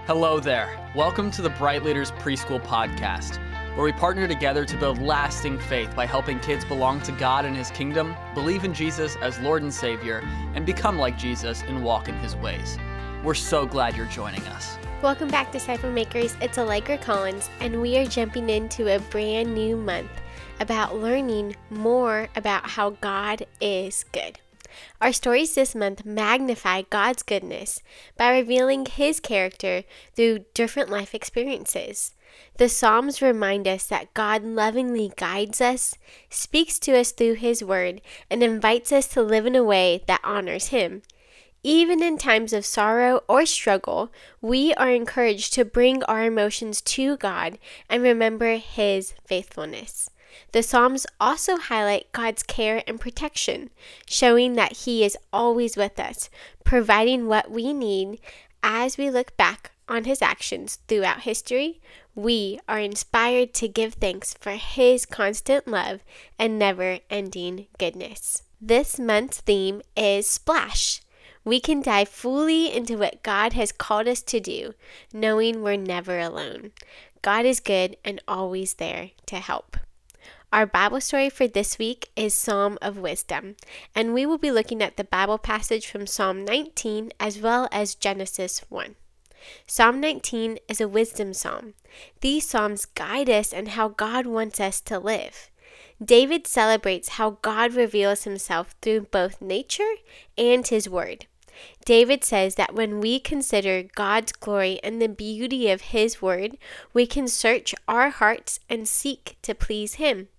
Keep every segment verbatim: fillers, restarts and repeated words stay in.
Hello there. Welcome to the Bright Leaders Preschool Podcast, where we partner together to build lasting faith by helping kids belong to God and His kingdom, believe in Jesus as Lord and Savior, and become like Jesus and walk in His ways. We're so glad you're joining us. Welcome back, Disciple Makers. It's Allegra Collins, and we are jumping into a brand new month about learning more about how God is good. Our stories this month magnify God's goodness by revealing His character through different life experiences. The Psalms remind us that God lovingly guides us, speaks to us through His Word, and invites us to live in a way that honors Him. Even in times of sorrow or struggle, we are encouraged to bring our emotions to God and remember His faithfulness. The Psalms also highlight God's care and protection, showing that He is always with us, providing what we need. As we look back on His actions throughout history, we are inspired to give thanks for His constant love and never-ending goodness. This month's theme is Splash. We can dive fully into what God has called us to do, knowing we're never alone. God is good and always there to help. Our Bible story for this week is Psalm of Wisdom, and we will be looking at the Bible passage from Psalm nineteen as well as Genesis one. Psalm nineteen is a wisdom psalm. These psalms guide us in how God wants us to live. David celebrates how God reveals Himself through both nature and His Word. David says that when we consider God's glory and the beauty of His Word, we can search our hearts and seek to please Him.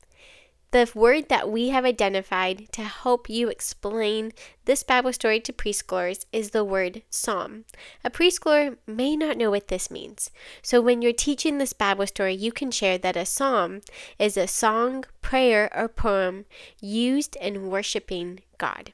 The word that we have identified to help you explain this Bible story to preschoolers is the word psalm. A preschooler may not know what this means. So when you're teaching this Bible story, you can share that a psalm is a song, prayer, or poem used in worshiping God.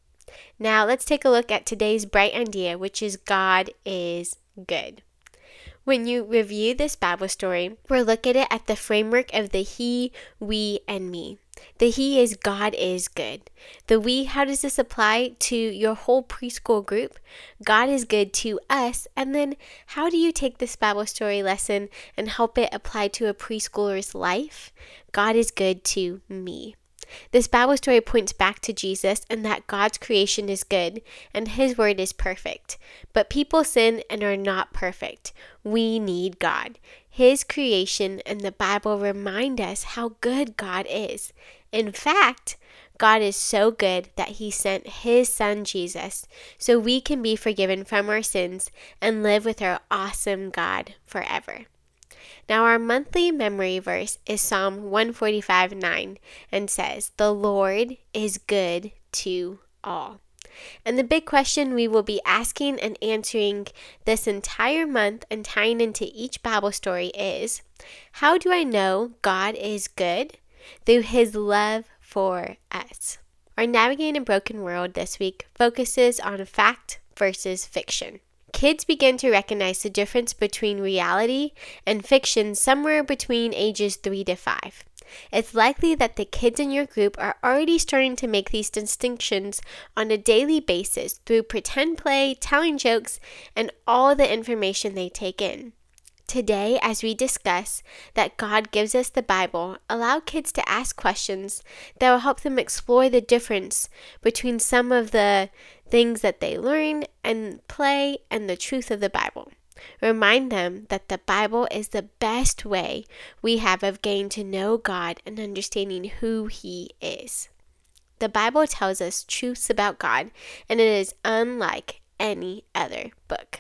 Now let's take a look at today's bright idea, which is God is good. When you review this Bible story, we'll look at it at the framework of the He, we, and me. The He is God is good. The we, how does this apply to your whole preschool group? God is good to us. And then how do you take this Bible story lesson and help it apply to a preschooler's life? God is good to me. This Bible story points back to Jesus and that God's creation is good and His Word is perfect. But people sin and are not perfect. We need God. His creation and the Bible remind us how good God is. In fact, God is so good that He sent His Son Jesus so we can be forgiven from our sins and live with our awesome God forever. Now our monthly memory verse is Psalm one forty-five nine and says, "The Lord is good to all." And the big question we will be asking and answering this entire month and tying into each Bible story is, how do I know God is good? Through His love for us. Our Navigating a Broken World this week focuses on fact versus fiction. Kids begin to recognize the difference between reality and fiction somewhere between ages three to five. It's likely that the kids in your group are already starting to make these distinctions on a daily basis through pretend play, telling jokes, and all the information they take in. Today, as we discuss that God gives us the Bible, allow kids to ask questions that will help them explore the difference between some of the things that they learn and play and the truth of the Bible. Remind them that the Bible is the best way we have of getting to know God and understanding who He is. The Bible tells us truths about God, and it is unlike any other book.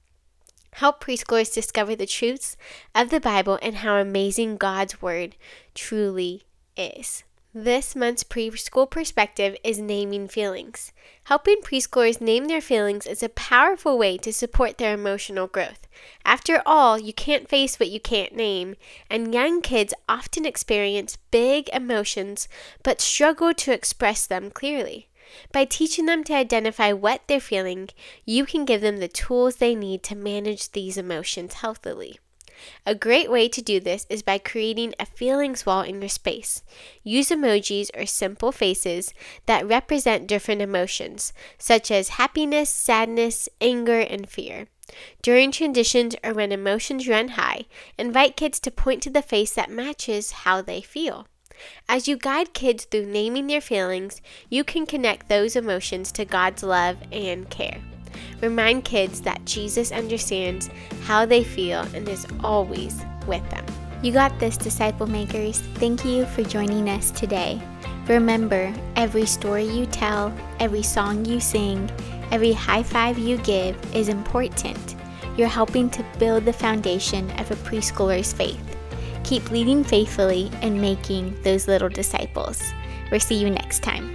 Help preschoolers discover the truths of the Bible and how amazing God's Word truly is. This month's preschool perspective is naming feelings. Helping preschoolers name their feelings is a powerful way to support their emotional growth. After all, you can't face what you can't name, and young kids often experience big emotions but struggle to express them clearly. By teaching them to identify what they're feeling, you can give them the tools they need to manage these emotions healthily. A great way to do this is by creating a feelings wall in your space. Use emojis or simple faces that represent different emotions, such as happiness, sadness, anger, and fear. During transitions or when emotions run high, invite kids to point to the face that matches how they feel. As you guide kids through naming their feelings, you can connect those emotions to God's love and care. Remind kids that Jesus understands how they feel and is always with them. You got this, disciple makers. Thank you for joining us today. Remember, every story you tell, every song you sing, every high five you give is important. You're helping to build the foundation of a preschooler's faith. Keep leading faithfully and making those little disciples. We'll see you next time.